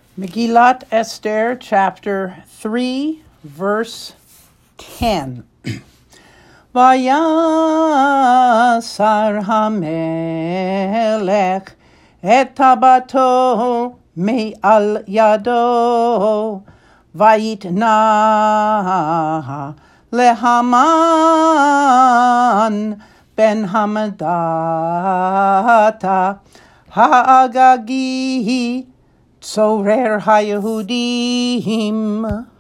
Megillat Esther, chapter 3, verse 10. Vayasar hamelech et tabato me'al yado vayitna lehaman ben hamadata ha'agagi Tzorer HaYehudim.